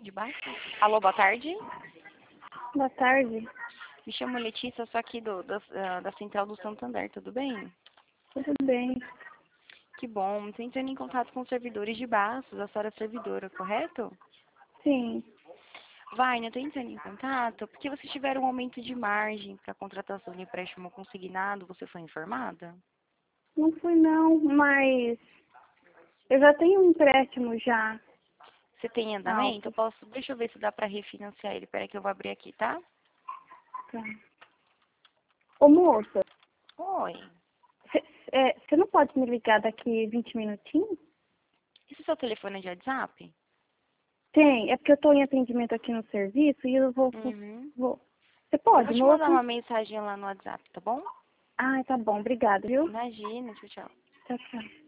de baixo. Alô, boa tarde. Boa tarde. Me chamo Letícia, sou aqui da Central do Santander, tudo bem? Tudo bem? Que bom. Estou entrando em contato com os servidores de Bastos, a senhora é servidora, correto? Sim. Vai, eu estou entrando em contato porque vocês tiveram um aumento de margem para a contratação de empréstimo consignado, você foi informada? Não fui não, mas eu já tenho um empréstimo já. Você tem em andamento? Alto. Deixa eu ver se dá para refinanciar ele. Peraí que eu vou abrir aqui, tá? Tá. Ô moça, Oi. você não pode me ligar daqui 20 minutinhos? Esse é seu telefone de WhatsApp? Tem, é porque eu estou em atendimento aqui no serviço e eu vou. Uhum. Você Eu pode, vou te mandar moça? uma mensagem lá no WhatsApp, tá bom? Ah, tá bom, obrigada, viu? Imagina, tchau, tchau. Tchau, tchau.